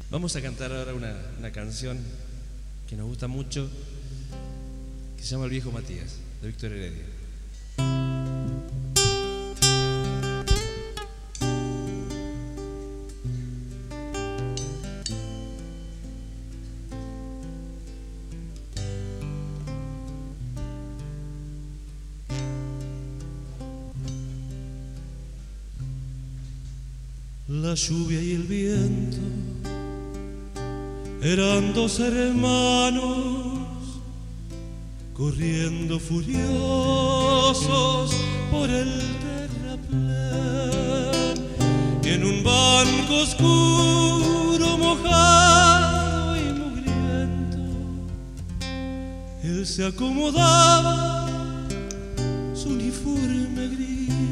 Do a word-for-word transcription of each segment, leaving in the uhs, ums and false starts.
Vamos a cantar ahora una, una canción que nos gusta mucho, que se llama El viejo Matías, de Víctor Heredia. La lluvia y el viento eran dos hermanos corriendo furiosos por el terraplén, y en un banco oscuro, mojado y mugriento, él se acomodaba su uniforme gris.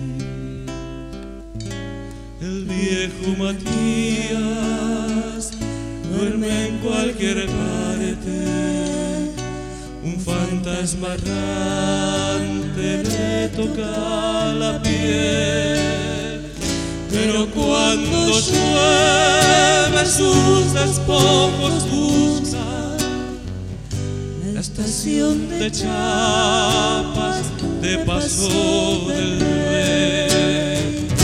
El viejo Matías duerme en cualquier parte, un fantasma errante le toca la piel, pero cuando llueve sus despojos busca la estación de Chiapas de Paso del Rey.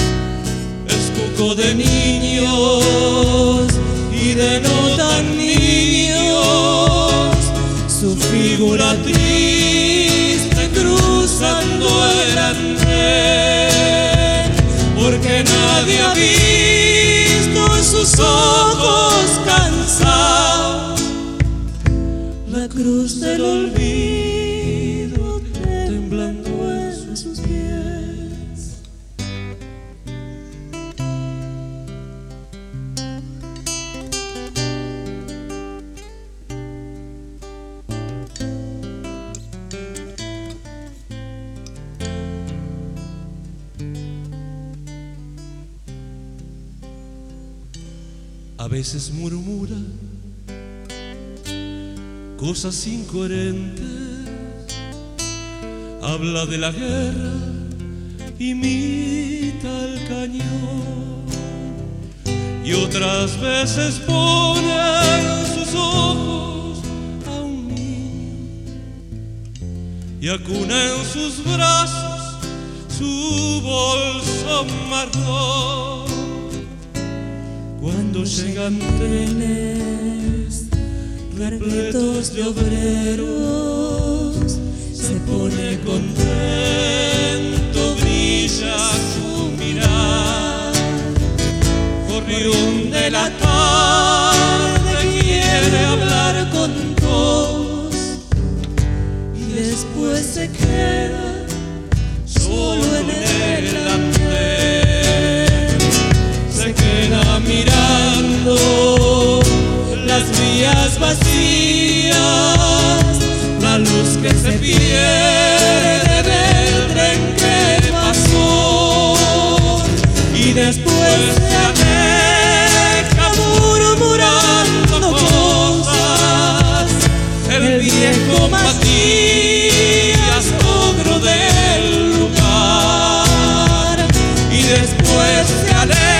De niños y de no tan niños, su figura triste cruzando el andén, porque nadie ha visto en sus ojos cansados la cruz del olvido temblando en sus pies. A veces murmura cosas incoherentes, habla de la guerra, imita el cañón, y otras veces pone en sus ojos a un niño y acuna en sus brazos su bolso marrón. Cuando llegan trenes repletos de obreros, se pone contento, brilla su mirar. Corrión de la tarde quiere hablar con todos y después se queda solo en el andén. Se queda mirando las vías vacías, la luz que se pierde del tren que pasó, y después se aleja murmurando cosas. El viejo Matías, ogro del lugar, y después se aleja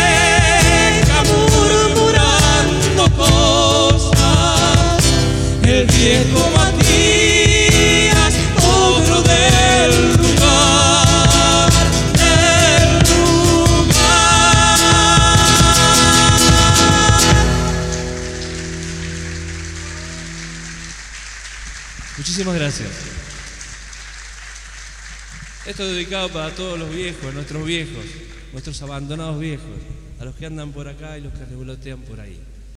el viejo Matías, ogro del lugar, del lugar. Muchísimas gracias. Esto es dedicado para todos los viejos, nuestros viejos, nuestros abandonados viejos, a los que andan por acá y los que revolotean por ahí.